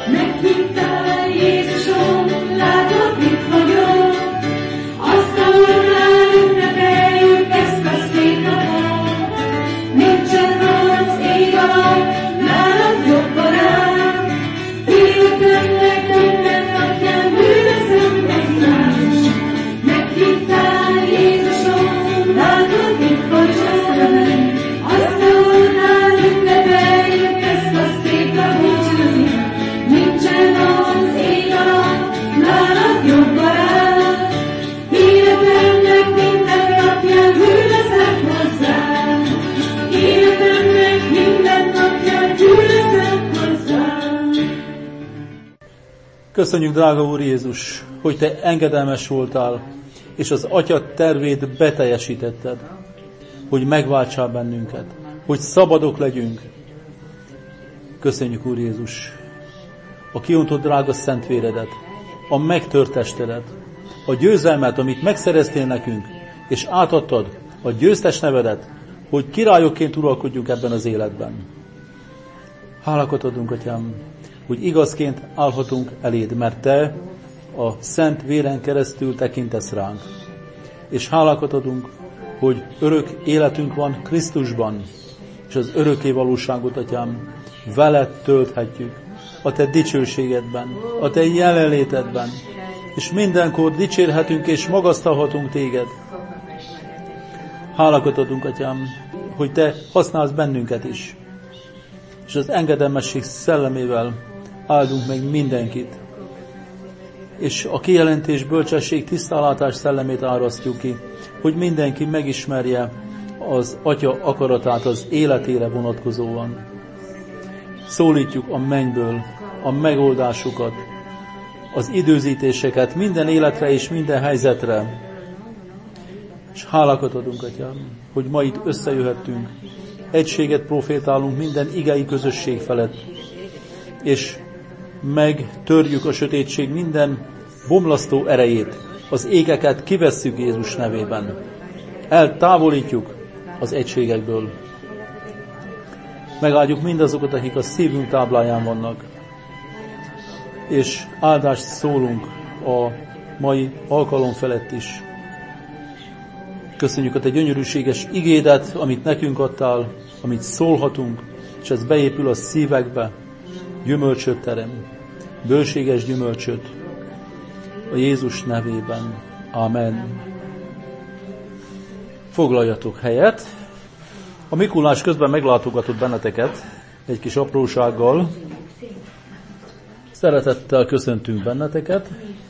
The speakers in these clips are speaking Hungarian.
Meghittál, Jézusom, látod, itt vagyok. Asztalonnál ünnepeljük ezt a szép napot. Nincsen az ég alatt, nálad jobb barát. Életemnek minden napján bűnözöm egymás. Meghittál, Jézusom, látod, itt vagyok. Asztalonnál ünnepeljük ezt a szép napot. Nincsen az ég alatt, nálad jobb barát. Életemnek minden napján gyűlözök hozzá. Életemnek minden napján gyűlözök hozzá. Köszönjük, drága Úr Jézus, hogy Te engedelmes voltál, és az Atya tervét beteljesítetted, hogy megváltsál bennünket, hogy szabadok legyünk. Köszönjük, Úr Jézus, a kiontott drága szent véredet, a megtört testedet, a győzelmet, amit megszereztél nekünk, és átadtad a győztes nevedet, hogy királyokként uralkodjunk ebben az életben. Hálakat adunk, Atyám, hogy igazként állhatunk eléd, mert Te a szent véren keresztül tekintesz ránk. És hálakat adunk, hogy örök életünk van Krisztusban, és az örökké valóságot, Atyám, veled tölthetjük, a Te dicsőségedben, a Te jelenlétedben, és mindenkor dicsérhetünk és magasztalhatunk Téged. Hálakat adunk, Atyám, hogy Te használsz bennünket is, és az engedelmesség szellemével áldunk meg mindenkit, és a kijelentés, bölcsesség, tisztánlátás szellemét árasztjuk ki, hogy mindenki megismerje az Atya akaratát az életére vonatkozóan. Szólítjuk a mennyből a megoldásokat, az időzítéseket minden életre és minden helyzetre. És hálakat adunk, Atyám, hogy ma itt összejöhettünk, egységet profétálunk minden igei közösség felett, és megtörjük a sötétség minden bomlasztó erejét, az égeket kivesszük Jézus nevében. Eltávolítjuk az egységekből. Megáldjuk mindazokat, akik a szívünk tábláján vannak, és áldást szólunk a mai alkalom felett is. Köszönjük a Te gyönyörűséges igédet, amit nekünk adtál, amit szólhatunk, és ez beépül a szívekbe, gyümölcsöt terem, bőséges gyümölcsöt, a Jézus nevében. Amen. Foglaljatok helyet. A Mikulás közben meglátogatott benneteket egy kis aprósággal. Szeretettel köszöntünk benneteket.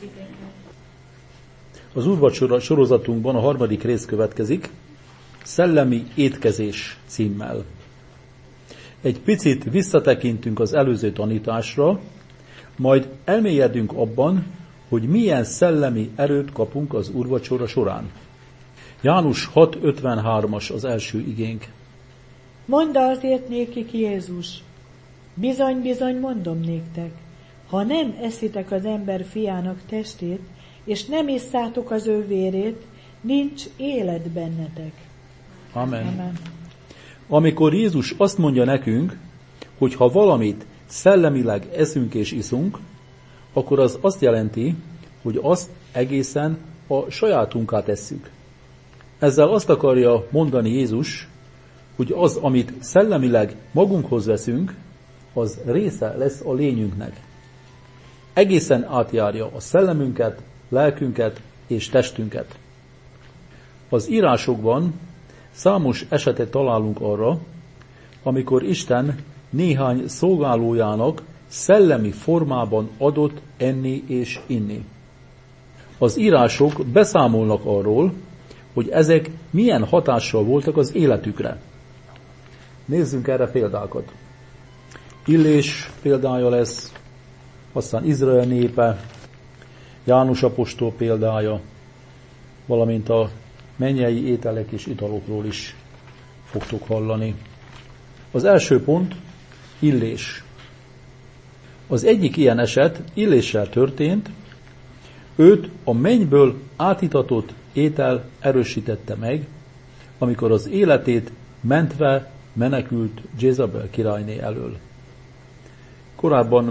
Az úrvacsora sorozatunkban a 3. rész következik, Szellemi étkezés címmel. Egy picit visszatekintünk az előző tanításra, majd elmélyedünk abban, hogy milyen szellemi erőt kapunk az úrvacsora során. János 6.53-as az első igénk. Mondd azért nékik Jézus, bizony, bizony mondom néktek, ha nem eszitek az ember fiának testét, és nem isszátok az ő vérét, nincs élet bennetek. Amen. Amen. Amikor Jézus azt mondja nekünk, hogy ha valamit szellemileg eszünk és iszunk, akkor az azt jelenti, hogy azt egészen a sajátunká tesszük. Ezzel azt akarja mondani Jézus, hogy az, amit szellemileg magunkhoz veszünk, az része lesz a lényünknek. Egészen átjárja a szellemünket, lelkünket és testünket. Az írásokban számos esetet találunk arra, amikor Isten néhány szolgálójának szellemi formában adott enni és inni. Az írások beszámolnak arról, hogy ezek milyen hatással voltak az életükre. Nézzünk erre példákat. Illés példája lesz, aztán Izrael népe, János apostol példája, valamint a mennyei ételek és italokról is fogtok hallani. Az első pont, illés. Az egyik ilyen eset illéssel történt, őt a mennyből átitatott étel erősítette meg, amikor az életét mentve menekült Jézabel királyné elől. Korábban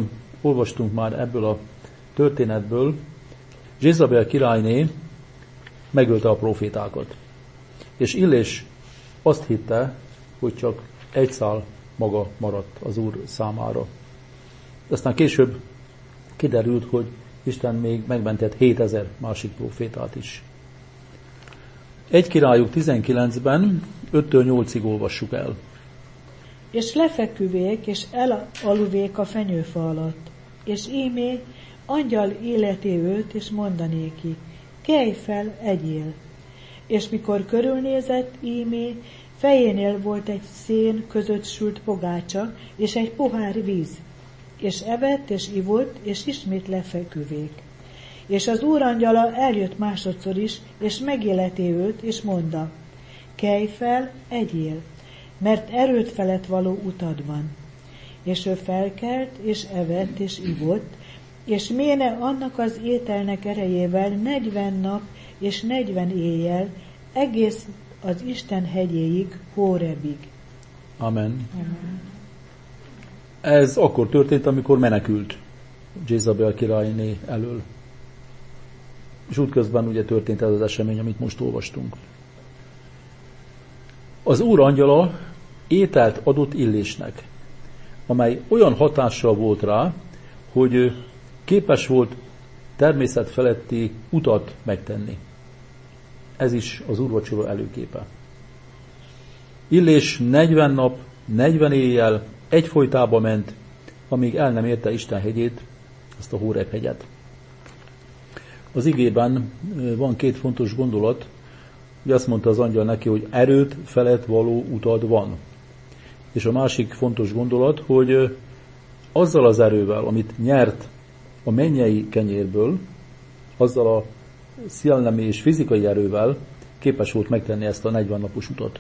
olvastunk már ebből a történetből, Jézabel királyné megölte a profétákat. És Illés azt hitte, hogy csak egy szál maga maradt az Úr számára. Aztán később kiderült, hogy Isten még megmentett 7000 másik profétát is. 1 Királyok 19-ben 5-től 8-ig olvassuk el. És lefeküvék, és elaluvék a fenyőfa alatt, és ímé angyal életi őt, és mondanéki, kelj fel, egyél. És mikor körülnézett, ímé fejénél volt egy szén között sült pogácsa, és egy pohár víz, és evett, és ivott, és ismét lefeküvék. És az Úr angyala eljött másodszor is, és megéleti őt, és mondta, kelj fel, egyél, mert erőt felett való utad van. És ő felkelt, és evett, és ivott, és méne annak az ételnek erejével 40 nap és 40 éjjel, egész az Isten hegyéig, Hórebig. Amen. Amen. Ez akkor történt, amikor menekült Jézabel királyné elől. És útközben ugye történt ez az esemény, amit most olvastunk. Az Úr angyala ételt adott Illésnek, amely olyan hatással volt rá, hogy képes volt természet feletti utat megtenni. Ez is az úrvacsora előképe. Illés 40 nap, 40 éjjel egyfolytába ment, amíg el nem érte Isten hegyét, azt a Hóreb hegyet. Az igében van két fontos gondolat, hogy azt mondta az angyal neki, hogy erőt felett való utad van. És a másik fontos gondolat, hogy azzal az erővel, amit nyert a mennyei kenyérből, azzal a szellemi és fizikai erővel képes volt megtenni ezt a 40 napos utat.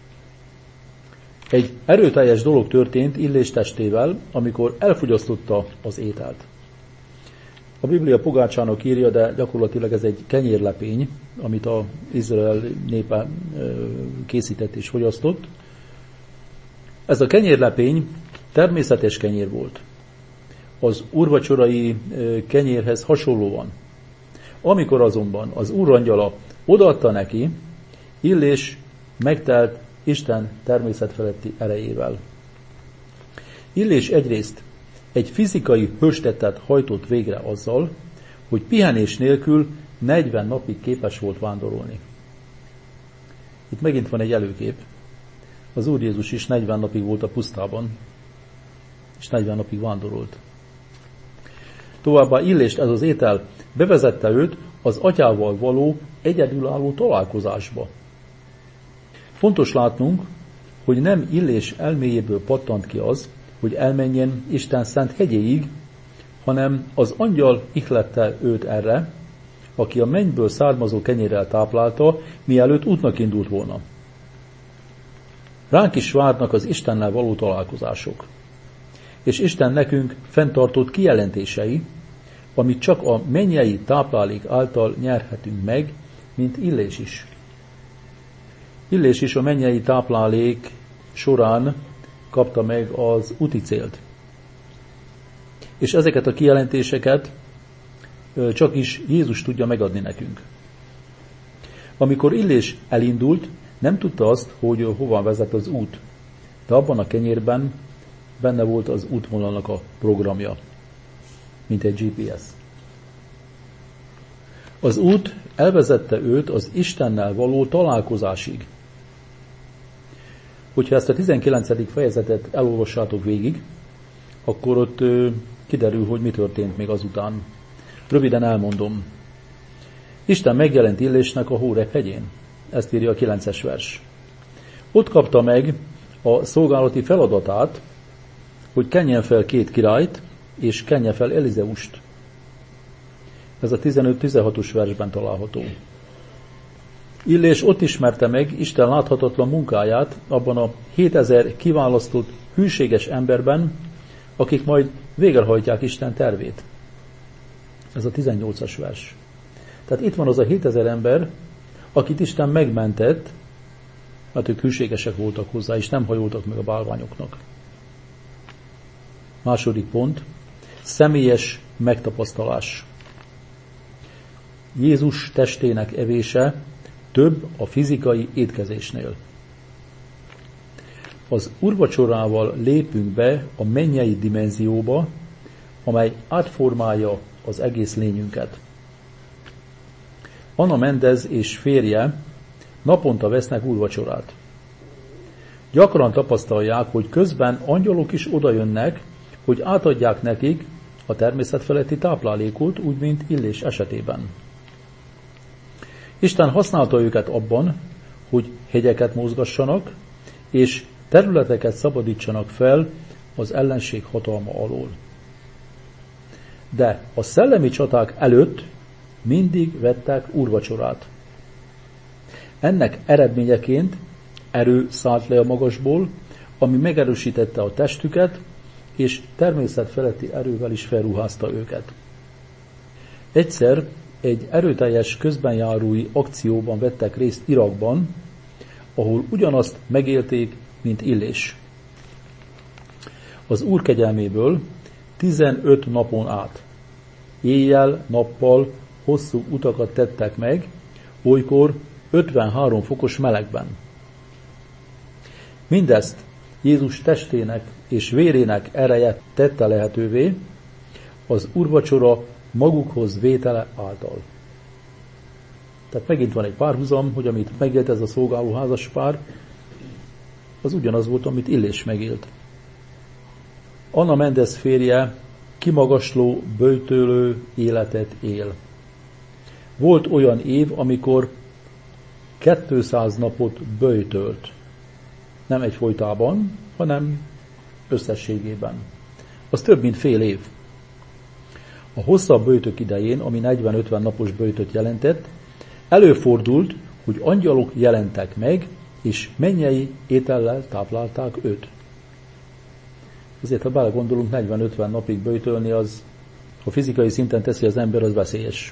Egy erőteljes dolog történt Illés testével, amikor elfogyasztotta az ételt. A Biblia pogácsának írja, de gyakorlatilag ez egy kenyérlepény, amit az Izrael népe készített és fogyasztott. Ez a kenyérlepény természetes kenyér volt. Az úrvacsorai kenyérhez hasonlóan. Amikor azonban az úrangyala odaadta neki, Illés megtelt Isten természetfeletti erejével. Illés egyrészt egy fizikai hőstettet hajtott végre azzal, hogy pihenés nélkül 40 napig képes volt vándorolni. Itt megint van egy előkép. Az Úr Jézus is 40 napig volt a pusztában, és 40 napig vándorolt. Továbbá Illést ez az étel bevezette őt az atyával való egyedülálló találkozásba. Fontos látnunk, hogy nem Illés elméjéből pattant ki az, hogy elmenjen Isten szent hegyéig, hanem az angyal ihlette őt erre, aki a mennyből származó kenyérrel táplálta, mielőtt útnak indult volna. Ránk is várnak az Istennel való találkozások. És Isten nekünk fenntartott kijelentései, amit csak a mennyei táplálék által nyerhetünk meg, mint Illés is. Illés is a mennyei táplálék során kapta meg az úti célt. És ezeket a kijelentéseket csak is Jézus tudja megadni nekünk. Amikor Illés elindult, nem tudta azt, hogy hova vezet az út, de abban a kenyérben benne volt az útvonalnak a programja, mint egy GPS. Az út elvezette őt az Istennel való találkozásig. Hogyha ezt a 19. fejezetet elolvassátok végig, akkor ott kiderül, hogy mi történt még azután. Röviden elmondom. Isten megjelent Illésnek a Hóreb hegyén. Ezt írja a 9-es vers. Ott kapta meg a szolgálati feladatát, hogy kenjen fel 2 királyt, és kenje fel Elizeust. Ez a 15-16-os versben található. Illés ott ismerte meg Isten láthatatlan munkáját abban a 7000 kiválasztott hűséges emberben, akik majd végrehajtják Isten tervét. Ez a 18-as vers. Tehát itt van az a 7000 ember, akit Isten megmentett, mert ők hűségesek voltak hozzá, és nem hajoltak meg a bálványoknak. Második pont. személyes megtapasztalás. Jézus testének evése több a fizikai étkezésnél. Az úrvacsorával lépünk be a mennyei dimenzióba, amely átformálja az egész lényünket. Anna Mendez és férje naponta vesznek úrvacsorát. Gyakran tapasztalják, hogy közben angyalok is odajönnek, hogy átadják nekik a természetfeletti táplálékot, úgy, mint Illés esetében. Isten használta őket abban, hogy hegyeket mozgassanak, és területeket szabadítsanak fel az ellenség hatalma alól. De a szellemi csaták előtt mindig vettek úrvacsorát. Ennek eredményeként erő szállt le a magasból, ami megerősítette a testüket, és természetfeletti erővel is felruházta őket. Egyszer egy erőteljes közbenjárói akcióban vettek részt Irakban, ahol ugyanazt megélték, mint Illés. Az Úr kegyelméből 15 napon át, éjjel-nappal hosszú utakat tettek meg, olykor 53 fokos melegben. Mindezt Jézus testének és vérének ereje tette lehetővé, az úrvacsora magukhoz vétele által. Tehát megint van egy párhuzam, hogy amit megélt ez a szolgáló házaspár, az ugyanaz volt, amit Illés megélt. Anna Mendez férje kimagasló, böjtölő életet él. Volt olyan év, amikor 200 napot böjtölt. Nem egyfolytában, hanem összességében. Az több, mint fél év. A hosszabb böjtök idején, ami 40-50 napos böjtöt jelentett, előfordult, hogy angyalok jelentek meg, és mennyei étellel táplálták őt. Ezért, ha belegondolunk, 40-50 napig böjtölni, az, ha fizikai szinten teszi az ember, az veszélyes.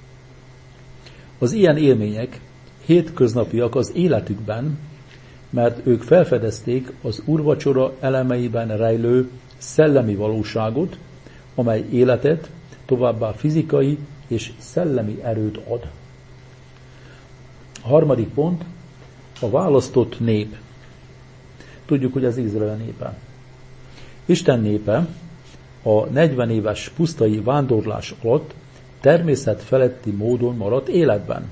Az ilyen élmények hétköznapiak az életükben, mert ők felfedezték az úrvacsora elemeiben rejlő szellemi valóságot, amely életet, továbbá fizikai és szellemi erőt ad. A harmadik pont, a választott nép. Tudjuk, hogy az Izrael népe. Isten népe a 40 éves pusztai vándorlás alatt természetfeletti módon maradt életben.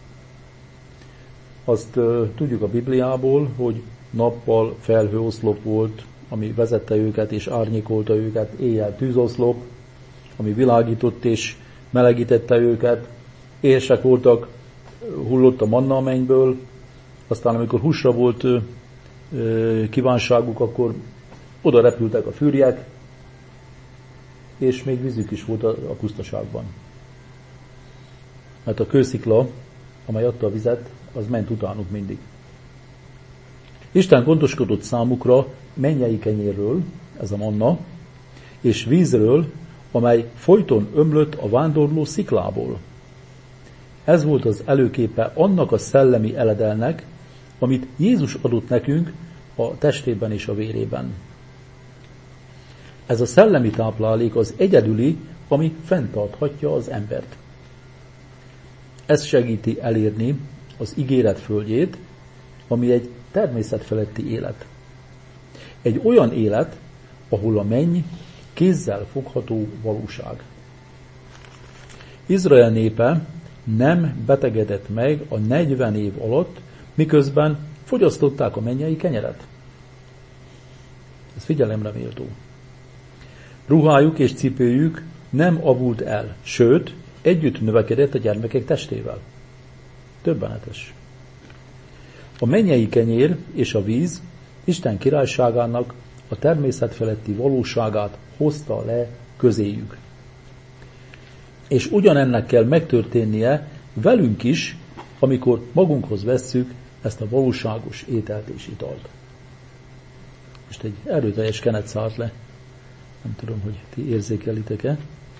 Azt tudjuk a Bibliából, hogy nappal felhőoszlop volt, ami vezette őket és árnyékolta őket, éjjel tűzoszlop, ami világított és melegítette őket, éhesek voltak, hullott a manna a mennyből, aztán amikor húsra volt kívánságuk, akkor oda repültek a fűrjek, és még vízük is volt a pusztaságban. Mert a kőszikla, amely adta a vizet, az ment utánuk mindig. Isten gondoskodott számukra mennyei kenyérről, ez a manna, és vízről, amely folyton ömlött a vándorló sziklából. Ez volt az előképe annak a szellemi eledelnek, amit Jézus adott nekünk a testében és a vérében. Ez a szellemi táplálék az egyedüli, ami fenntarthatja az embert. Ez segíti elérni az ígéret földjét, ami egy természetfeletti élet. Egy olyan élet, ahol a menny kézzel fogható valóság. Izrael népe nem betegedett meg a 40 év alatt, miközben fogyasztották a mennyei kenyeret. Ez figyelemre méltó. Ruhájuk és cipőjük nem avult el, sőt, együtt növekedett a gyermekek testével. Döbbenetes. A mennyei kenyér és a víz Isten királyságának a természetfeletti valóságát hozta le közéjük. És ugyanennek kell megtörténnie velünk is, amikor magunkhoz vesszük ezt a valóságos ételt és italt. Most egy erőteljes kenet szállt le. Nem tudom, hogy ti érzékelitek-e.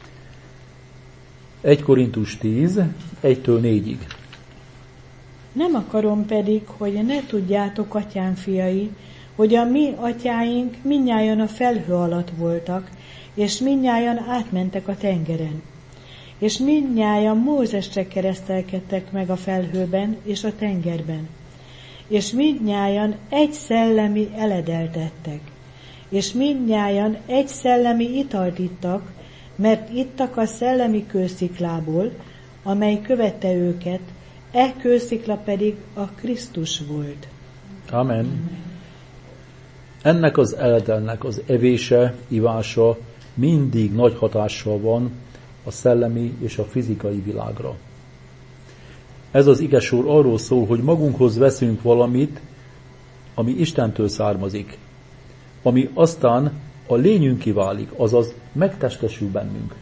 1 Korintus 10, 1-től 4-ig. Nem akarom pedig, hogy ne tudjátok, atyám fiai, hogy a mi atyáink mindnyájan a felhő alatt voltak, és mindnyájan átmentek a tengeren. És mindnyájan Mózesre keresztelkedtek meg a felhőben és a tengerben. És mindnyájan egy szellemi eledelt ettek. És mindnyájan egy szellemi italt ittak, mert ittak a szellemi kősziklából, amely követte őket, kőszikla pedig a Krisztus volt. Amen. Ennek az eledelnek az evése, ivása mindig nagy hatással van a szellemi és a fizikai világra. Ez az igesor arról szól, hogy magunkhoz veszünk valamit, ami Istentől származik, ami aztán a lényünké válik, azaz megtestesül bennünk.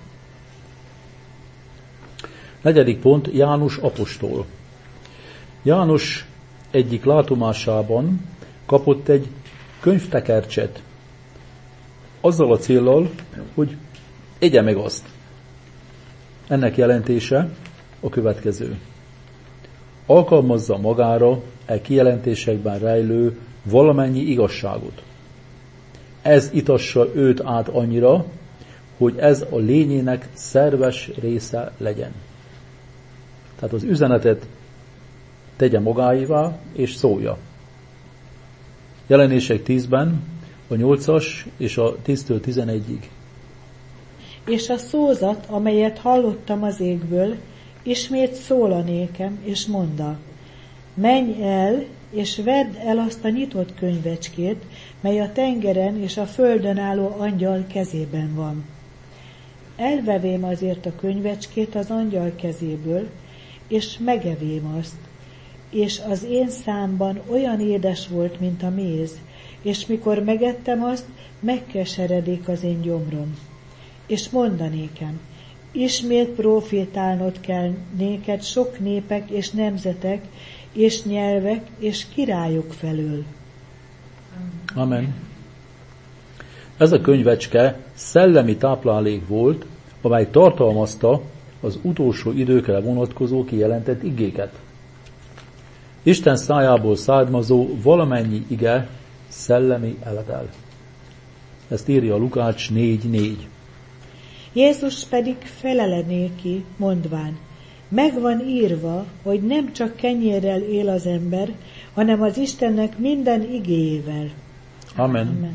4. pont, János apostol. János egyik látomásában kapott egy könyvtekercset, azzal a céllal, hogy egye meg azt. Ennek jelentése a következő. Alkalmazza magára kijelentésekben rejlő valamennyi igazságot. Ez itassa őt át annyira, hogy ez a lényének szerves része legyen. Tehát az üzenetet tegye magáévá, és szólja. Jelenések 10-ben, a 8-as és a 10-től 11-ig. És a szózat, amelyet hallottam az égből, ismét szól a nékem, és mondta, menj el, és vedd el azt a nyitott könyvecskét, mely a tengeren és a földön álló angyal kezében van. Elvevém azért a könyvecskét az angyal kezéből, és megevém azt, és az én számban olyan édes volt, mint a méz, és mikor megettem azt, megkeseredik az én gyomrom. És mondanékem, ismét profétálnod kell néked sok népek és nemzetek, és nyelvek és királyok felől. Amen. Ez a könyvecske szellemi táplálék volt, amely tartalmazta az utolsó időkre vonatkozó kijelentett igéket. Isten szájából származó valamennyi ige szellemi eledel. Ezt írja Lukács 4:4. Jézus pedig felele néki, mondván, megvan írva, hogy nem csak kenyérrel él az ember, hanem az Istennek minden igéjével. Amen. Amen.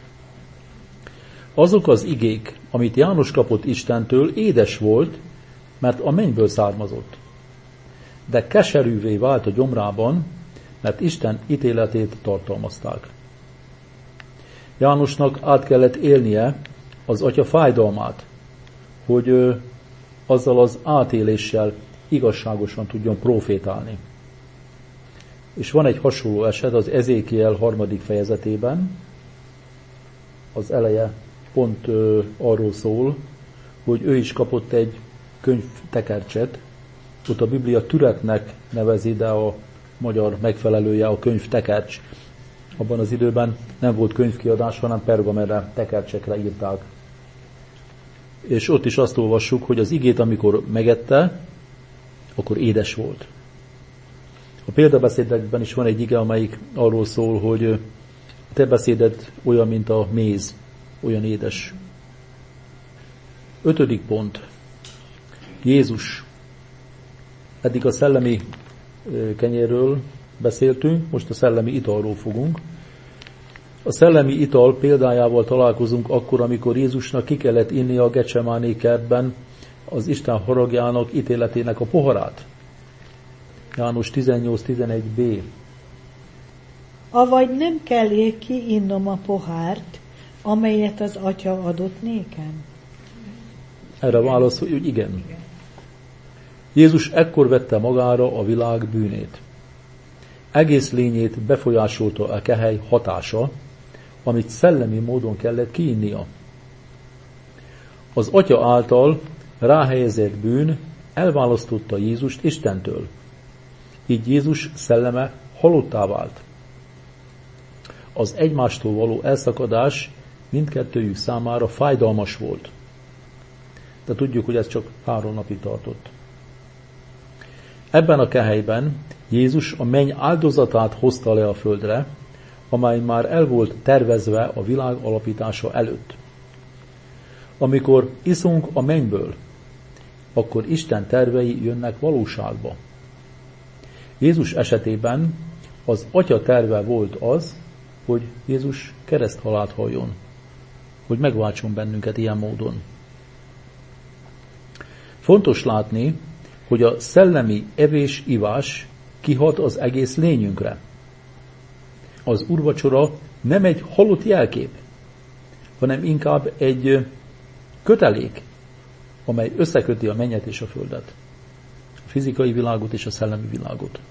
Azok az igék, amit János kapott Istentől, édes volt, mert a mennyből származott. De keserűvé vált a gyomrában, mert Isten ítéletét tartalmazták. Jánosnak át kellett élnie az atya fájdalmát, hogy azzal az átéléssel igazságosan tudjon profétálni. És van egy hasonló eset az Ezékiel 3. fejezetében, az eleje pont arról szól, hogy ő is kapott egy könyvtekercset, ott a Biblia türetnek nevezi, de a magyar megfelelője a könyvtekercs. Abban az időben nem volt könyvkiadás, hanem pergamenre, tekercsekre írták. És ott is azt olvassuk, hogy az igét, amikor megette, akkor édes volt. A példabeszédekben is van egy ige, amelyik arról szól, hogy a te beszéded olyan, mint a méz, olyan édes. 5. pont. Jézus. Eddig a szellemi kenyérről beszéltünk, most a szellemi italról fogunk. A szellemi ital példájával találkozunk akkor, amikor Jézusnak ki kellett inni a Getsemáné kertben az Isten haragjának, ítéletének a poharát. János 18:11b. Avagy nem kell ki innom a pohárt, amelyet az atya adott nékem? Erre válaszol, hogy igen. Jézus ekkor vette magára a világ bűnét. Egész lényét befolyásolta a kehely hatása, amit szellemi módon kellett kiinnia. Az atya által ráhelyezett bűn elválasztotta Jézust Istentől. Így Jézus szelleme halottá vált. Az egymástól való elszakadás mindkettőjük számára fájdalmas volt. De tudjuk, hogy ez csak 3 napig tartott. Ebben a kehelyben Jézus a menny áldozatát hozta le a földre, amely már el volt tervezve a világ alapítása előtt. Amikor iszunk a mennyből, akkor Isten tervei jönnek valóságba. Jézus esetében az Atya terve volt az, hogy Jézus kereszthalált halljon, hogy megváltson bennünket ilyen módon. Fontos látni, hogy a szellemi evés-ivás kihat az egész lényünkre. Az úrvacsora nem egy halott jelkép, hanem inkább egy kötelék, amely összeköti a mennyet és a földet, a fizikai világot és a szellemi világot.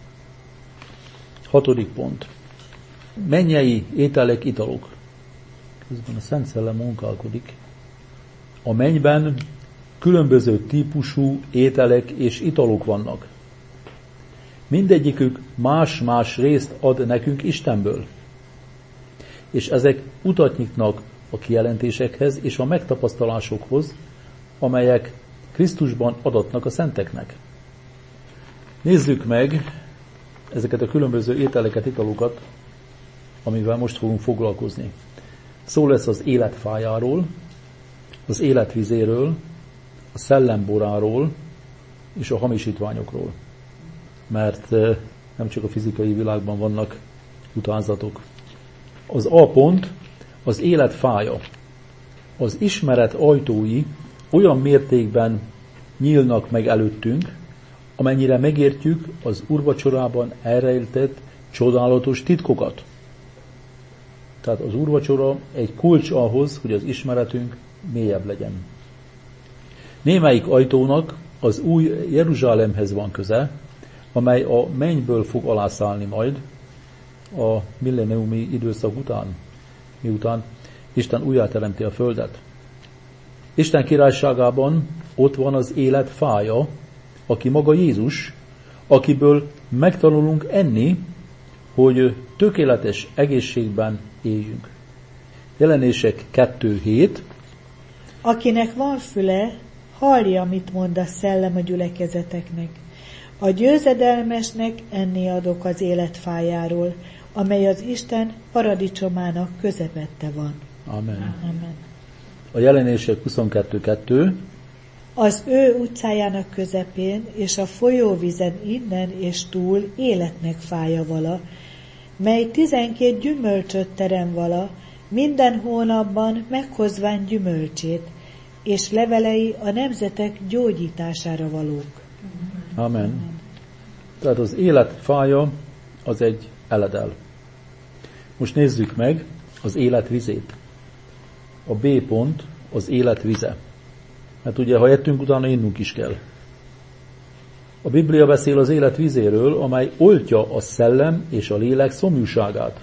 6. pont. Mennyei ételek, italok. Közben a Szent Szellem munkálkodik. A mennyben különböző típusú ételek és italok vannak. Mindegyikük más-más részt ad nekünk Istenből. És ezek utat nyitnak a kijelentésekhez és a megtapasztalásokhoz, amelyek Krisztusban adatnak a szenteknek. Nézzük meg ezeket a különböző ételeket, italokat, amivel most fogunk foglalkozni. Szó lesz az életfájáról, az életvizéről, a szellemboráról és a hamisítványokról. Mert nem csak a fizikai világban vannak utánzatok. Az A pont az élet fája. Az ismeret ajtói olyan mértékben nyílnak meg előttünk, amennyire megértjük az úrvacsorában elrejtett csodálatos titkokat. Tehát az úrvacsora egy kulcs ahhoz, hogy az ismeretünk mélyebb legyen. Némelyik ajtónak az új Jeruzsálemhez van köze, amely a mennyből fog alászállni majd a milleniumi időszak után, miután Isten újjáteremti a földet. Isten királyságában ott van az élet fája, aki maga Jézus, akiből megtanulunk enni, hogy tökéletes egészségben éljünk. Jelenések 2:7. Akinek van füle, hallja, mit mond a szellem a gyülekezeteknek. A győzedelmesnek enni adok az életfájáról, amely az Isten paradicsomának közepette van. Amen. Amen. A Jelenések 22:2. Az ő utcájának közepén és a folyóvízen innen és túl életnek fája vala, mely 12 gyümölcsöt terem vala, minden hónapban meghozván gyümölcsét, és levelei a nemzetek gyógyítására valók. Amen. Tehát az élet fája az egy eledel. Most nézzük meg az élet vizét. A B pont az élet vize. Mert ugye, ha ettünk, utána innunk is kell. A Biblia beszél az élet vizéről, amely oltja a szellem és a lélek szomjúságát.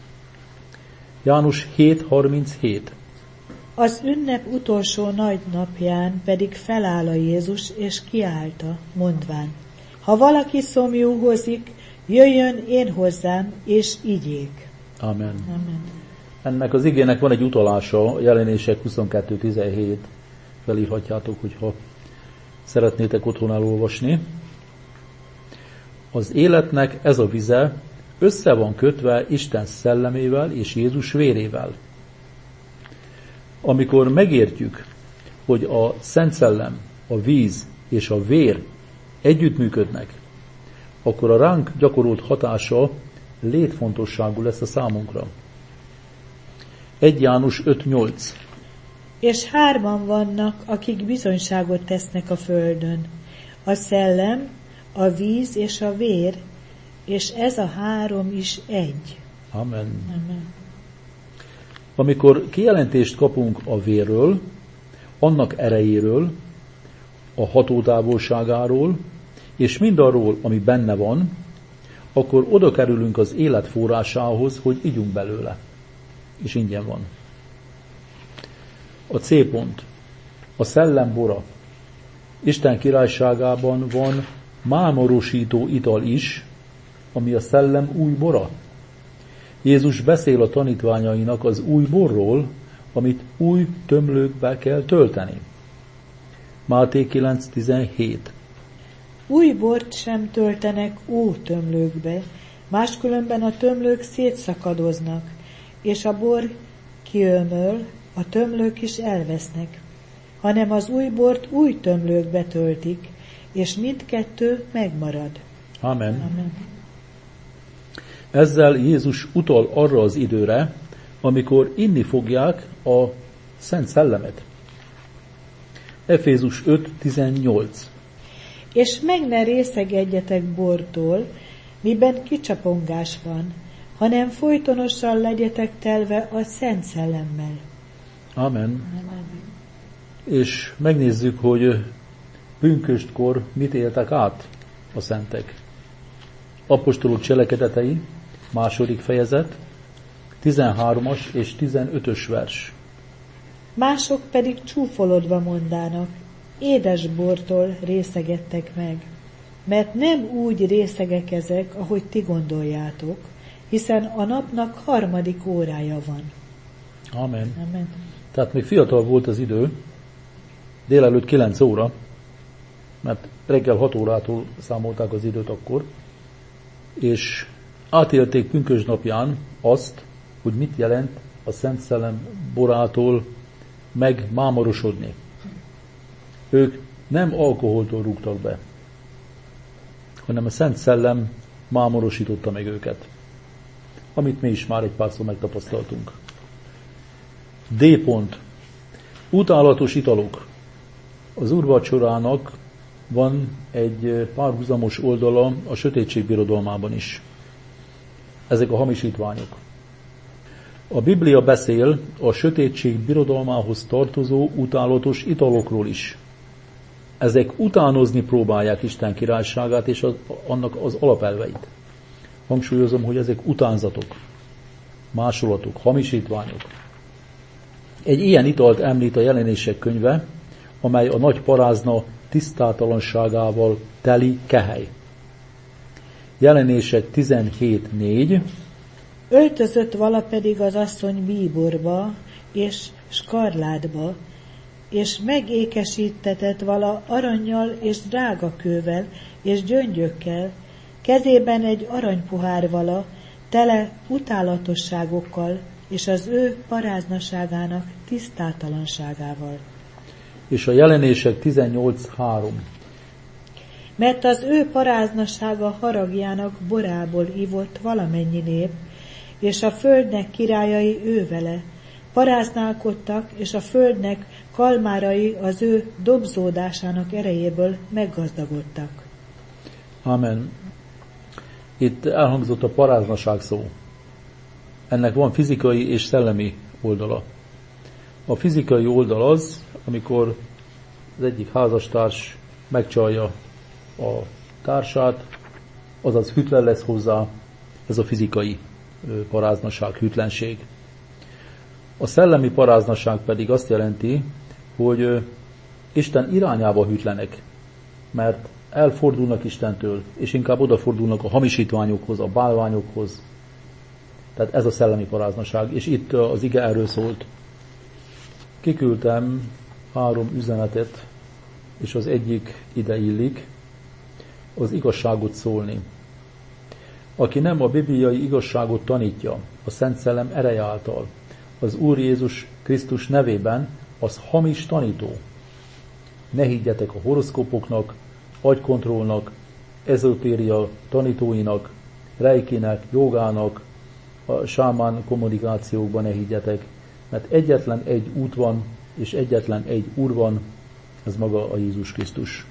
János 7:37. Az ünnep utolsó nagy napján pedig feláll a Jézus, és kiállta, mondván: ha valaki szomjúhozik, jöjjön én hozzám, és igyék. Amen. Amen. Ennek az igének van egy utalása, a Jelenések 22:17. Felírhatjátok, hogyha szeretnétek otthon elolvasni. Az életnek ez a vize össze van kötve Isten szellemével és Jézus vérével. Amikor megértjük, hogy a Szent Szellem, a víz és a vér együttműködnek, akkor a ránk gyakorolt hatása létfontosságú lesz a számunkra. 1 János 5:8. És 3 vannak, akik bizonyságot tesznek a földön: a szellem, a víz és a vér, és ez a 3 is egy. Amen. Amen. Amikor kijelentést kapunk a vérről, annak erejéről, a hatótávolságáról, és mindarról, ami benne van, akkor oda kerülünk az élet forrásához, hogy igyunk belőle. És ingyen van. A C pont. A szellem bora. Isten királyságában van mámorosító ital is, ami a szellem új bora. Jézus beszél a tanítványainak az új borról, amit új tömlőkbe kell tölteni. Máté 9:17. Új bort sem töltenek ótömlőkbe, Máskülönben a tömlők szétszakadoznak, és a bor kiömöl, a tömlők is elvesznek, hanem az új bort új tömlőkbe töltik, és mindkettő megmarad. Amen. Amen. Ezzel Jézus utal arra az időre, amikor inni fogják a Szent Szellemet. Efézus 5:18. És meg ne részegedjetek bortól, miben kicsapongás van, hanem folytonosan legyetek telve a Szent Szellemmel. Amen. Amen. És megnézzük, hogy pünköstkor mit éltek át a szentek. Apostolok cselekedetei, 2. fejezet, 13-as és 15-ös vers. Mások pedig csúfolodva mondának, édes bortól részegedtek meg, mert nem úgy részegek ezek, ahogy ti gondoljátok, hiszen a napnak 3. órája van. Amen. Amen. Tehát még fiatal volt az idő, délelőtt 9 óra, mert reggel 6 órától számolták az időt akkor, és átélték pünkösdnapján azt, hogy mit jelent a Szent Szellem borától megmámorosodni. Ők nem alkoholtól rúgtak be, hanem a Szent Szellem mámorosította meg őket, amit mi is már egy párszor megtapasztaltunk. D. pont. Utálatos italok. Az úrvacsorának van egy párhuzamos oldala a sötétség birodalmában is. Ezek a hamisítványok. A Biblia beszél a sötétség birodalmához tartozó utálatos italokról is. Ezek utánozni próbálják Isten királyságát és annak az alapelveit. Hangsúlyozom, hogy ezek utánzatok, másolatok, hamisítványok. Egy ilyen italt említ a Jelenések könyve, amely a nagy parázna tisztátalanságával teli kehely. Jelenések 17:4. Öltözött vala pedig az asszony bíborba és skarlátba, és megékesítetett vala arannyal és drágakővel és gyöngyökkel, kezében egy aranypuhár vala, tele utálatosságokkal, és az ő paráznaságának tisztátalanságával. És a Jelenések 18:3. Mert az ő paráznasága haragjának borából ivott valamennyi nép, és a földnek királyai ő vele, paráználkodtak, és a földnek kalmárai az ő dobzódásának erejéből meggazdagodtak. Amen. Itt elhangzott a paráznaság szó. Ennek van fizikai és szellemi oldala. A fizikai oldal az, amikor az egyik házastárs megcsalja a társát, azaz hűtlen lesz hozzá, ez a fizikai paráznaság, hűtlenség. A szellemi paráznaság pedig azt jelenti, hogy Isten irányába hűtlenek, mert elfordulnak Istentől, és inkább odafordulnak a hamisítványokhoz, a bálványokhoz. Tehát ez a szellemi paráznaság, és itt az ige erről szólt. Kiküldtem 3 üzenetet, és az egyik ide illik, az igazságot szólni. Aki nem a bibliai igazságot tanítja, a Szent Szellem ereje által, az Úr Jézus Krisztus nevében, az hamis tanító. Ne higgyetek a horoszkópoknak, agykontrollnak, ezotéria tanítóinak, reikinek, jogának, a sámán kommunikációkban ne higgyetek, mert egyetlen egy út van, és egyetlen egy Úr van, ez maga a Jézus Krisztus.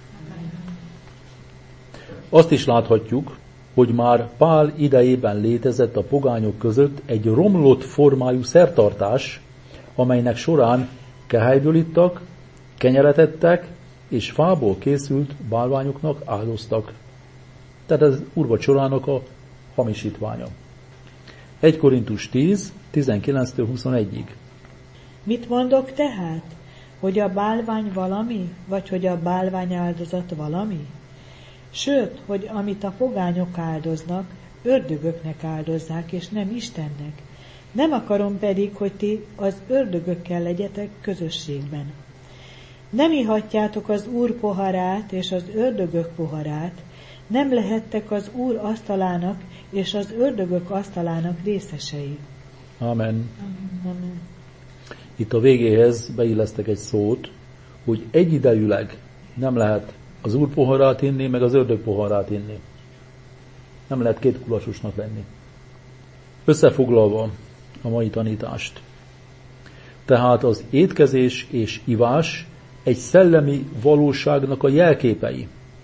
Azt is láthatjuk, hogy már Pál idejében létezett a pogányok között egy romlott formájú szertartás, amelynek során kehelyből ittak, kenyeret ettek, és fából készült bálványoknak áldoztak. Tehát ez úrvacsorának a hamisítványa. 1 Korintus 10, 19-21-ig. Mit mondok tehát? Hogy a bálvány valami, vagy hogy a bálvány áldozat valami? Sőt, hogy amit a pogányok áldoznak, ördögöknek áldozzák, és nem Istennek. Nem akarom pedig, hogy ti az ördögökkel legyetek közösségben. Nem ihatjátok az Úr poharát és az ördögök poharát, nem lehettek az Úr asztalának és az ördögök asztalának részesei. Amen. Amen. Itt a végéhez beillesztek egy szót, hogy egyidejűleg nem lehet az Úr poharát inni, meg az ördög poharát inni. Nem lehet két kulasosnak lenni. Összefoglalva a mai tanítást. Tehát az étkezés és ivás egy szellemi valóságnak a jelképei.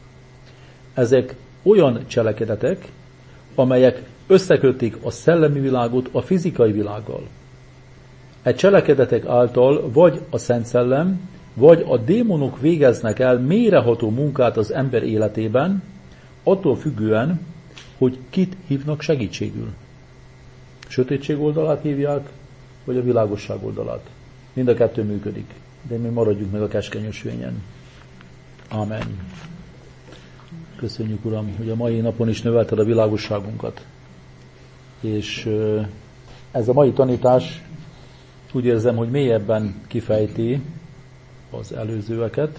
Ezek olyan cselekedetek, amelyek összekötik a szellemi világot a fizikai világgal. E cselekedetek által vagy a Szent Szellem, vagy a démonok végeznek el mélyreható munkát az ember életében, attól függően, hogy kit hívnak segítségül. Sötétség oldalát hívják, vagy a világosság oldalát. Mind a kettő működik, de mi maradjunk meg a keskeny ösvényen. Amen. Köszönjük, Uram, hogy a mai napon is növelted a világosságunkat. És ez a mai tanítás úgy érzem, hogy mélyebben kifejti az előzőeket,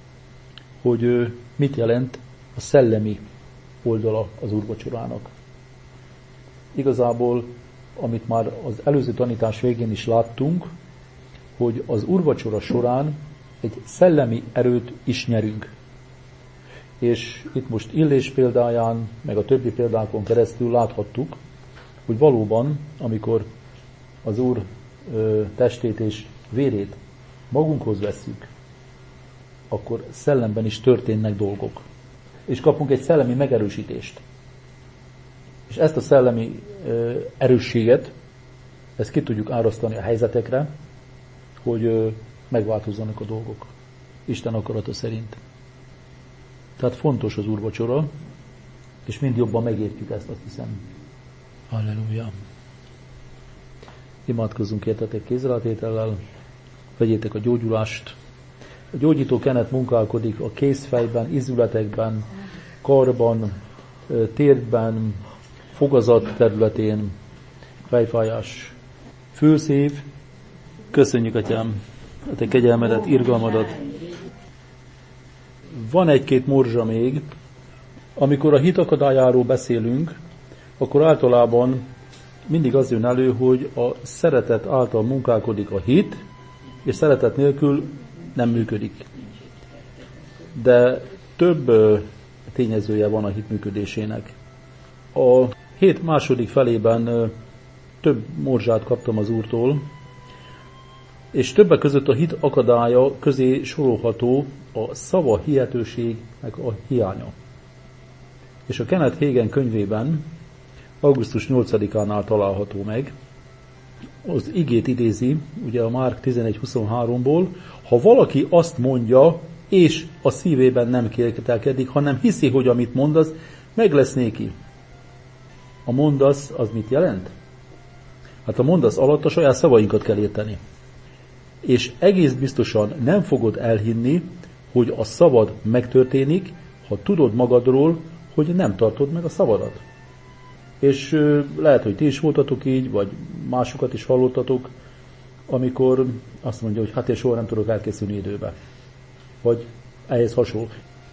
hogy mit jelent a szellemi oldala az úrvacsorának. Igazából, amit már az előző tanítás végén is láttunk, hogy az úrvacsora során egy szellemi erőt is nyerünk. És itt most Illés példáján, meg a többi példákon keresztül láthattuk, hogy valóban, amikor az Úr testét és vérét magunkhoz vesszük, akkor szellemben is történnek dolgok. És kapunk egy szellemi megerősítést. És ezt a szellemi erősséget, ezt ki tudjuk árasztani a helyzetekre, hogy megváltozzanak a dolgok. Isten akarata szerint. Tehát fontos az úrvacsora, és mind jobban megértjük ezt, azt hiszem. Halleluja! Imádkozzunk értetek kézrelátétellel, vegyétek a gyógyulást. A gyógyító kenet munkálkodik a kézfejben, izületekben, karban, térdben, fogazat területén, fejfájás, fülszív. Köszönjük, Atyám, a te kegyelmedet, irgalmadat. Van egy-két morzsa még. Amikor a hit akadállyáról beszélünk, akkor általában mindig az jön elő, hogy a szeretet által munkálkodik a hit, és szeretet nélkül nem működik. De több tényezője van a hit működésének. A hét második felében több morzsát kaptam az Úrtól, és többek között a hit akadálya közé sorolható a szava hihetőségnek a hiánya. És a Kenneth Hagin könyvében augusztus 8-ánál található meg, az igét idézi, ugye a Márk 11.23-ból, ha valaki azt mondja, és a szívében nem kérketelkedik, hanem hiszi, hogy amit mondasz, meg lesz néki. A mondasz, az mit jelent? Hát a mondasz alatt a saját szavainkat kell érteni. És egész biztosan nem fogod elhinni, hogy a szavad megtörténik, ha tudod magadról, hogy nem tartod meg a szavadat. És lehet, hogy ti is voltatok így, vagy másokat is hallottatok, amikor azt mondja, hogy hát én soha nem tudok elkészülni időbe. Vagy ehhez hasonló.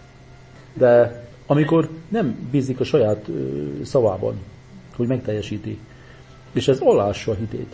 De amikor nem bízik a saját szavában, hogy megteljesíti. És ez alássa a hitét.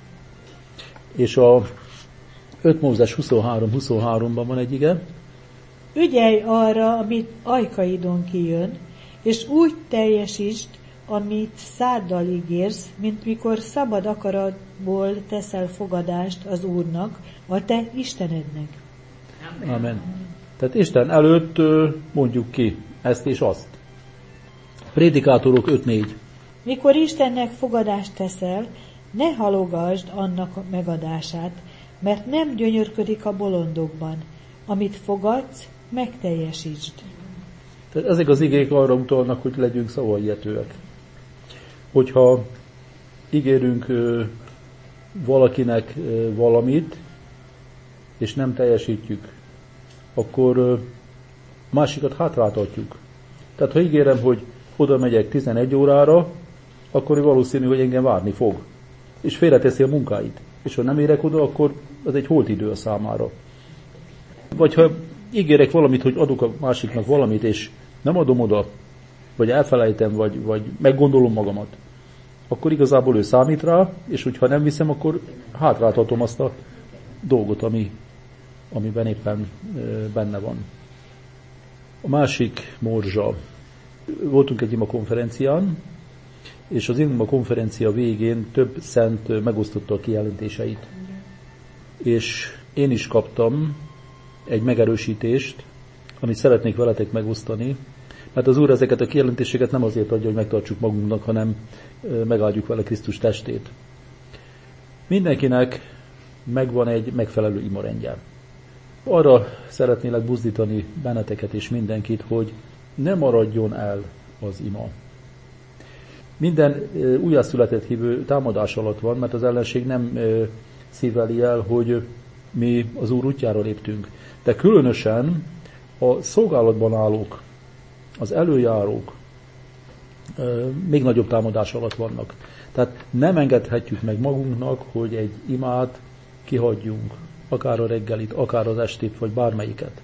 És a 5 Mózes 23.23-ban van egy ige. Ügyelj arra, amit ajkaidon kijön, és úgy teljesítsd, amit száddal ígérsz, mint mikor szabad akaratból teszel fogadást az Úrnak, a te Istenednek. Amen. Tehát Isten előtt mondjuk ki ezt és azt. Prédikátorok 5.4. Mikor Istennek fogadást teszel, ne halogasd annak megadását, mert nem gyönyörködik a bolondokban. Amit fogadsz, megteljesítsd. Tehát ezek az igék arra utalnak, hogy legyünk szavahihetőek. Hogyha ígérünk valakinek valamit, és nem teljesítjük, akkor másikat hátráltatjuk. Tehát ha ígérem, hogy oda megyek 11 órára, akkor valószínű, hogy engem várni fog. És félreteszi a munkáit. És ha nem érek oda, akkor az egy holt idő a számára. Vagy ha ígérek valamit, hogy adok a másiknak valamit, és nem adom oda, vagy elfelejtem, vagy meggondolom magamat, akkor igazából ő számít rá, és hogyha nem viszem, akkor hátráltatom azt a dolgot, amiben éppen benne van. A másik morzsa. Voltunk egy ima konferencián, és az ima konferencia végén több szent megosztotta a kijelentéseit. És én is kaptam egy megerősítést, amit szeretnék veletek megosztani, mert az Úr ezeket a kijelentéseket nem azért adja, hogy megtartsuk magunknak, hanem megáldjuk vele Krisztus testét. Mindenkinek megvan egy megfelelő imarendje. Arra szeretnélek buzdítani benneteket és mindenkit, hogy ne maradjon el az ima. Minden újjászületett hívő támadás alatt van, mert az ellenség nem szíveli el, hogy mi az Úr útjára léptünk. De különösen a szolgálatban állók, az előjárók még nagyobb támadás alatt vannak. Tehát nem engedhetjük meg magunknak, hogy egy imát kihagyjunk, akár a reggelit, akár az estét, vagy bármelyiket.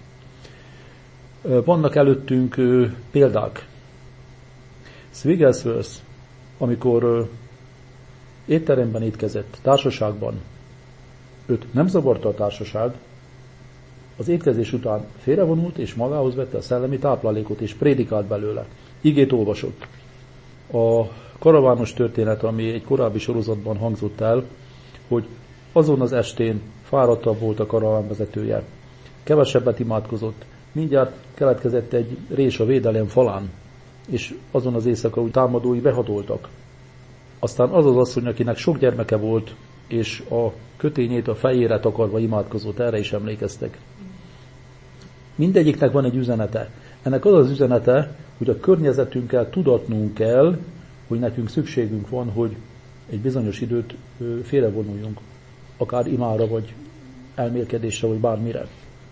Vannak előttünk példák. Wigglesworth, amikor étteremben étkezett, társaságban, őt nem zavarta a társaság, az étkezés után félrevonult, és magához vette a szellemi táplálékot, és prédikált belőle. Igét olvasott. A karavános történet, ami egy korábbi sorozatban hangzott el, hogy azon az estén fáradtabb volt a karavánvezetője. Kevesebbet imádkozott. Mindjárt keletkezett egy rés a védelem falán, és azon az éjszaka úgy támadói behatoltak. Aztán az az asszony, akinek sok gyermeke volt, és a kötényét a fejére takarva imádkozott, erre is emlékeztek. Mindegyiknek van egy üzenete. Ennek az az üzenete, hogy a környezetünkkel tudatnunk kell, hogy nekünk szükségünk van, hogy egy bizonyos időt félrevonuljunk, akár imára, vagy elmélkedésre, vagy bármire.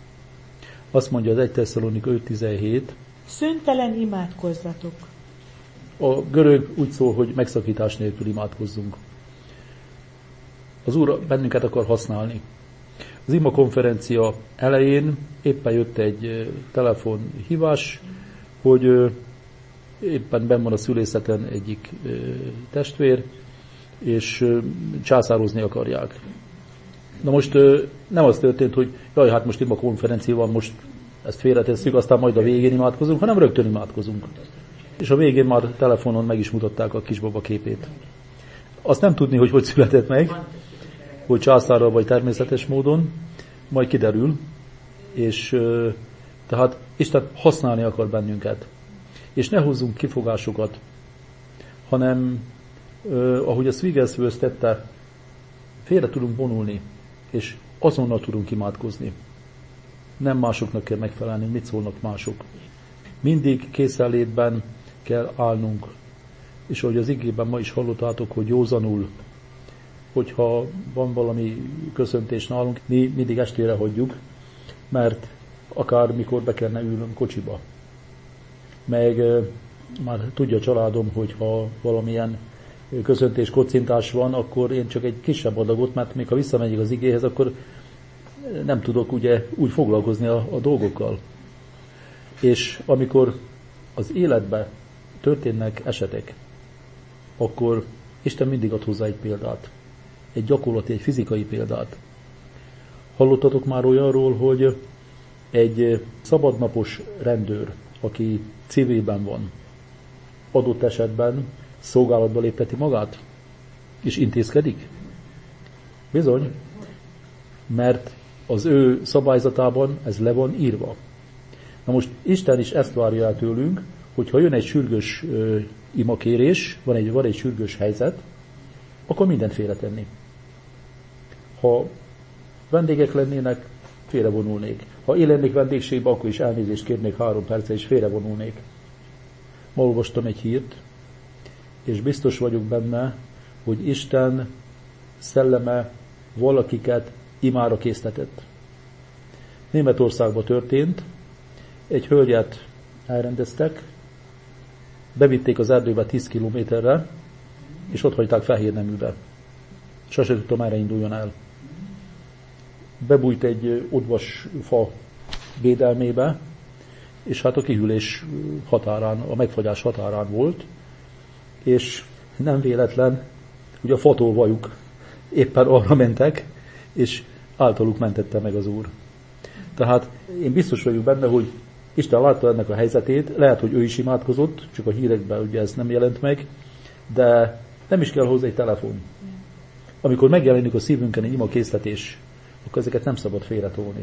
Azt mondja az 1 Tesszalonika 5.17. Szüntelen imádkozzatok. A görög úgy szól, hogy megszakítás nélkül imádkozzunk. Az Úr bennünket akar használni. Az ima konferencia elején éppen jött egy telefonhívás, hogy éppen benn van a szülészeten egyik testvér, és császározni akarják. Na most nem az történt, hogy jaj, hát most ima konferencia van, most ezt félretesszük, aztán majd a végén imádkozunk, hanem rögtön imádkozunk. És a végén már telefonon meg is mutatták a kisbaba képét. Azt nem tudni, hogy született meg, hogy császárral vagy természetes módon, majd kiderül, és tehát Isten használni akar bennünket. És ne hozzunk kifogásokat, hanem ahogy a Wigglesworth tette, félre tudunk vonulni, és azonnal tudunk imádkozni. Nem másoknak kell megfelelni, mit szólnak mások. Mindig készenlétben kell állnunk. És ahogy az igében ma is hallottátok, hogy józanul, hogyha van valami köszöntés nálunk, mi mindig estére hagyjuk, mert akár mikor be kellene ülnöm kocsiba. Meg már tudja a családom, hogy ha valamilyen köszöntés, kocintás van, akkor én csak egy kisebb adagot, mert még ha visszamegyek az igéhez, akkor nem tudok ugye úgy foglalkozni a dolgokkal. És amikor az életben történnek esetek, akkor Isten mindig ad hozzá egy példát. Egy gyakorlati, egy fizikai példát. Hallottatok már olyanról, hogy egy szabadnapos rendőr, aki civilben van, adott esetben szolgálatba lépteti magát, és intézkedik? Bizony, mert az ő szabályzatában ez le van írva. Na most Isten is ezt várja el tőlünk, hogyha jön egy sürgős imakérés, van egy sürgős helyzet, akkor mindent félretenni. Ha vendégek lennének, félrevonulnék. Ha én lennék vendégségben, akkor is elnézést kérnék 3 percre, és félrevonulnék. Ma olvastam egy hírt, és biztos vagyok benne, hogy Isten szelleme valakiket imára késztetett. Németországban történt, egy hölgyet elrendeztek, bevitték az erdőbe 10 kilométerre, és ott hagyták fehér neműbe. Sose tudtam, erre induljon el. Bebújt egy odvas fa védelmébe, és hát a kihűlés határán, a megfagyás határán volt, és nem véletlen, hogy a fatolvajuk éppen arra mentek, és általuk mentette meg az Úr. Tehát én biztos vagyok benne, hogy Isten látta ennek a helyzetét, lehet, hogy ő is imádkozott, csak a hírekben ugye ez nem jelent meg, de nem is kell hozzá egy telefon. Amikor megjelenik a szívünkön egy imakészletés, akkor ezeket nem szabad félretolni.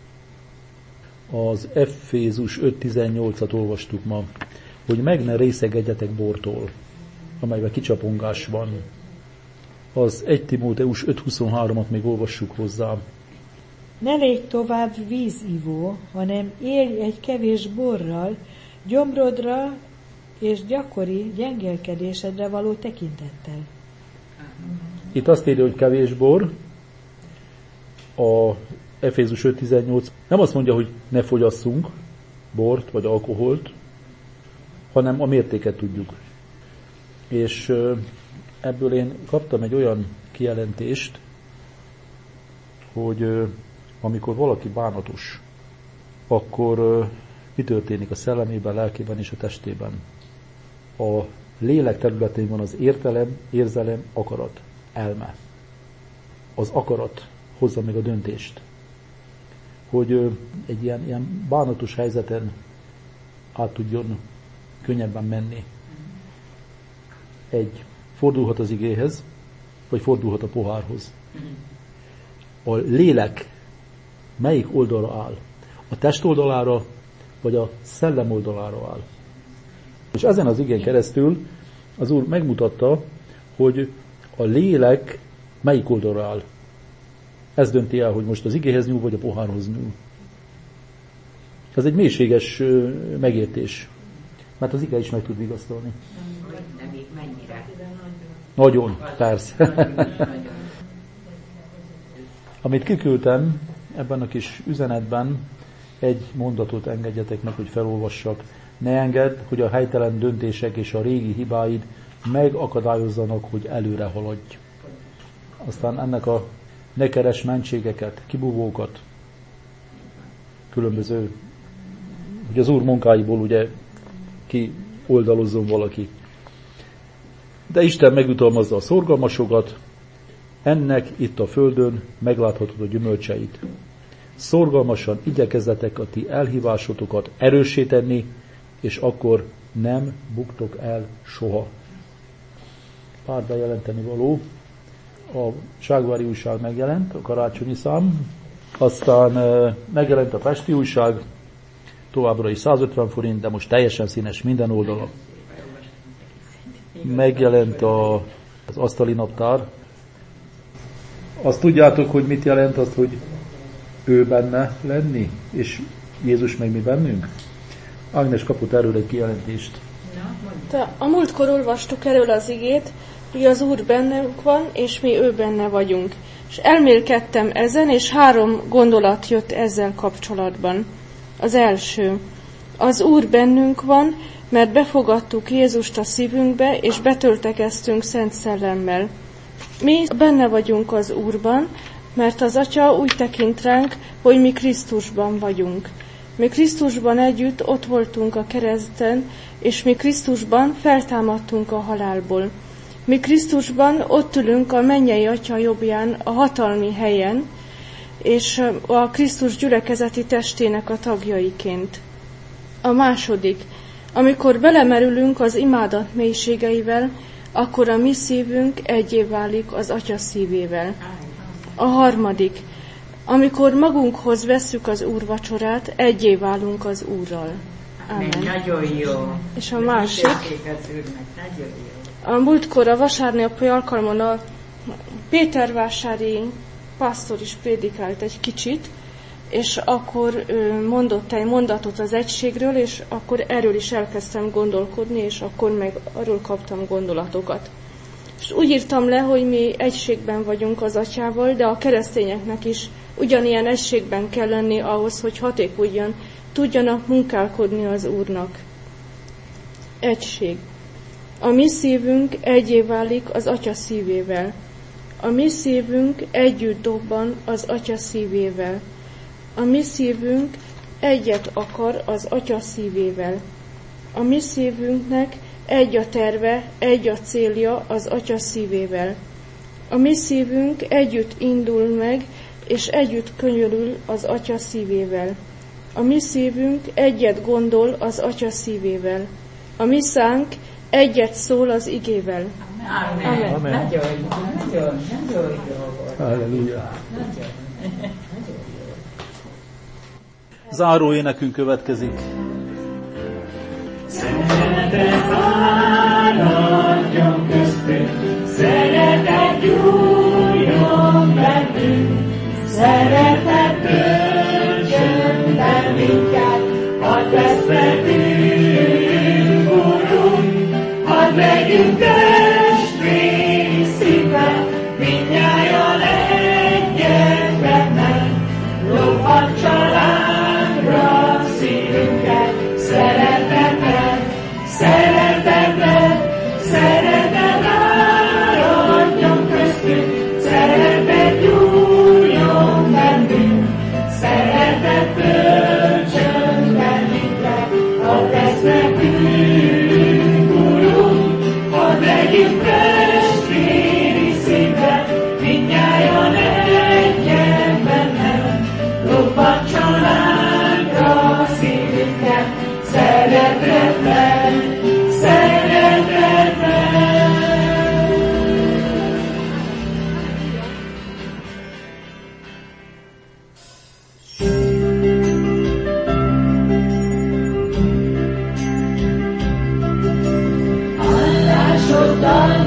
Az Efézus 5.18-at olvastuk ma, hogy meg ne részegedjetek bortól, amelyben kicsapongás van. Az 1 Timóteus 5.23-at még olvassuk hozzá. Ne légy tovább vízivó, hanem élj egy kevés borral, gyomrodra és gyakori gyengelkedésedre való tekintettel. Itt azt írja, hogy kevés bor, a Efézus 5.18 nem azt mondja, hogy ne fogyasszunk bort vagy alkoholt, hanem a mértéket tudjuk. És ebből én kaptam egy olyan kijelentést, hogy amikor valaki bánatos, akkor mi történik a szellemében, lelkében és a testében? A lélek területén van az értelem, érzelem, akarat, elme. Az akarat hozza meg a döntést. Hogy egy ilyen bánatos helyzeten át tudjon könnyebben menni. Fordulhat az igéhez, vagy fordulhat a pohárhoz. A lélek melyik oldalra áll? A test oldalára, vagy a szellem oldalára áll? És ezen az igén keresztül az Úr megmutatta, hogy a lélek melyik oldalra áll. Ez dönti el, hogy most az igéhez nyúl, vagy a pohárhoz nyúl. Ez egy mélységes megértés. Mert az ige is meg tud vigasztalni. Nem így mennyire. Nagyon, persze. Amit kiküldtem ebben a kis üzenetben, egy mondatot engedjetek meg, hogy felolvassak. Ne engedd, hogy a helytelen döntések és a régi hibáid megakadályozzanak, hogy előre haladj. Aztán ennek a ne keres mentségeket, kibúvókat, különböző, hogy az Úr munkáiból ugye kioldalozzon valaki. De Isten megjutalmazza a szorgalmasokat, ennek itt a földön megláthatod a gyümölcseit. Szorgalmasan igyekezzetek a ti elhívásotokat erőssé tenni, és akkor nem buktok el soha. Pár bejelenteni való. A Ságvári újság megjelent, a karácsonyi szám, aztán megjelent a Pesti újság, továbbra is 150 forint, de most teljesen színes minden oldala. Megjelent az asztali naptár. Azt tudjátok, hogy mit jelent azt, hogy ő benne lenni, és Jézus meg mi bennünk? Ágnes kapott erről egy kijelentést. A múltkor olvastuk erről az igét, hogy az Úr bennünk van, és mi ő benne vagyunk. És elmélkedtem ezen, és 3 gondolat jött ezzel kapcsolatban. Az első, az Úr bennünk van, mert befogadtuk Jézust a szívünkbe, és betöltekeztünk Szent Szellemmel. Mi benne vagyunk az Úrban, mert az Atya úgy tekint ránk, hogy mi Krisztusban vagyunk. Mi Krisztusban együtt ott voltunk a kereszten, és mi Krisztusban feltámadtunk a halálból. Mi Krisztusban ott ülünk a mennyei Atya jobbján, a hatalmi helyen, és a Krisztus gyülekezeti testének a tagjaiként. A második, amikor belemerülünk az imádat mélységeivel, akkor a mi szívünk egyé válik az Atya szívével. A harmadik, amikor magunkhoz vesszük az Úr vacsorát, egyé válunk az Úrral. Amen. Nagyon jó. És a másik, Nagyon jó. a múltkor a vasárnapi alkalmon a Pétervásári pásztor is prédikált egy kicsit, és akkor mondott egy mondatot az egységről, és akkor erről is elkezdtem gondolkodni, és akkor meg arról kaptam gondolatokat. És úgy írtam le, hogy mi egységben vagyunk az Atyával, de a keresztényeknek is ugyanilyen egységben kell lenni ahhoz, hogy hatékonyan tudjanak munkálkodni az Úrnak. Egység. A mi szívünk egyé válik az Atya szívével. A mi szívünk együtt dobban az Atya szívével. A mi szívünk egyet akar az Atya szívével. A mi szívünknek egy a terve, egy a célja az Atya szívével. A mi szívünk együtt indul meg, és együtt könyörül az Atya szívével. A mi szívünk egyet gondol az Atya szívével. A mi szánk egyet szól az igével. Amen. Amen. Nagyon jó volt. Halleluja. Nagyon jó. Záró énekünk következik. Szeretet áradjon köztünk, szeretet gyújjon bennünk, szeretet töltsön be minket, hadd vesztetünk, Urunk, hadd legyünk testvéri szívvel, mindnyájan egyet bennem, lophat családra szívünket, szeretetet, szeretetet, szeretet áradjon köztünk, szeretet gyújjon bennünk, szeretet töltsön bennünket, hadd lesz nekünk, Urunk, hadd legyünk testvéri szívvel, mindnyájan egyet bennem, lophat családra szívünket, szeretetben, szeretetben. Áldásoddal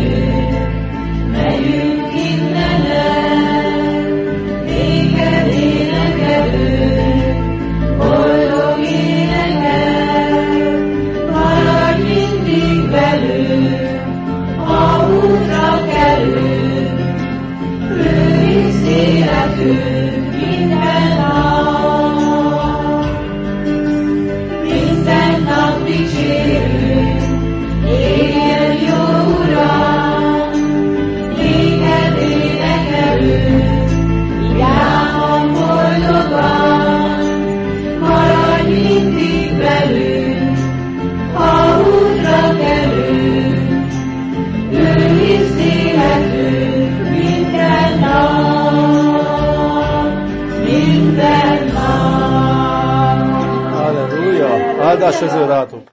megyünk innen el, néked énekelünk, boldog énekel, maradj mindig velünk, ha útra kerünk, őrizd életünk minden nap dicsérünk, élj jó Uram, néked énekelünk, vidáman, boldogan, maradj mindig velünk, ha útra kerünk, őrizd életünk minden nap, minden nap. Halleluja! Áldás az ő rátok!